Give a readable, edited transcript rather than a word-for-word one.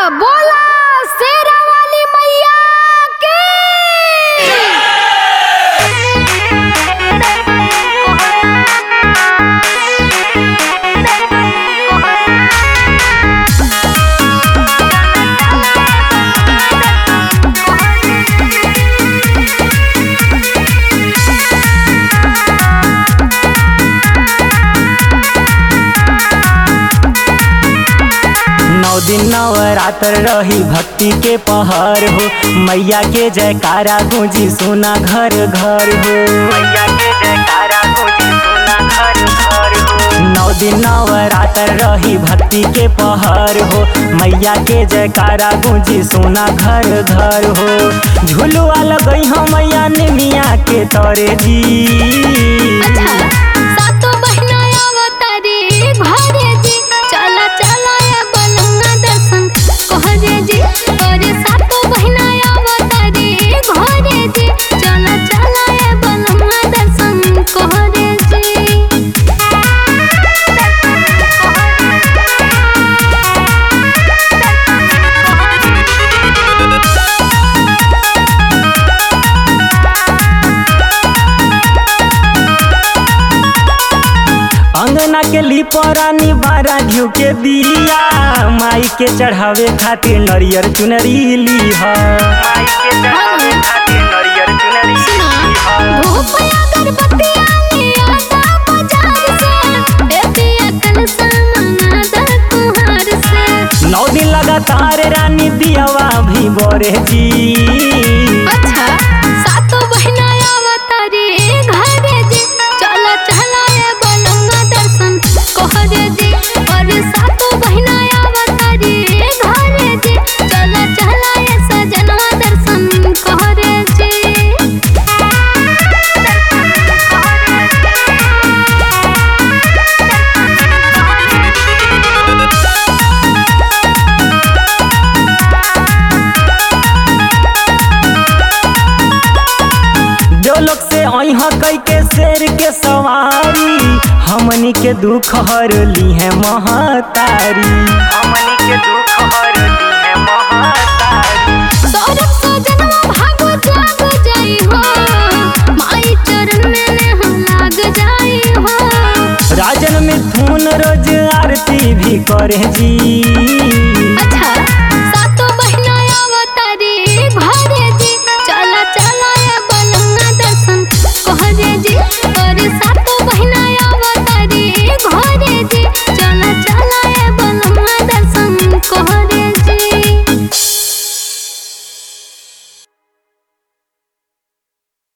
बोला शेरा वाली मैया की। नौ दिन नवरात्र रही भक्ति के पहर हो, मैया के जयकारा गूंजी सुना घर घर हो। मैया के जयकारा गूंजी सुना घर घर हो। नौ दिन नवरात्र रही भक्ति के पहर हो, मैया के जयकारा गूंजी सुना घर घर हो। झुलुआ लगई हो मैया ने मिया के तोरे जी। अंगना के लिपरानी बारा घिउ के दिया, माई के चढ़ावे खातिर नरियर चुनरी लीहा। माई के चढ़ावे खातिर नरियर चुनरी लीहा। नौ दिन लगातार रानी दियावा भी बोरे जी। लोग से अहा कई के शेर के सवारी, हमनी के दुख हर ली है महतारी। हमनी के दुख हर ली है महतारी। राजन मिथुन रोज आरती भी करे जी।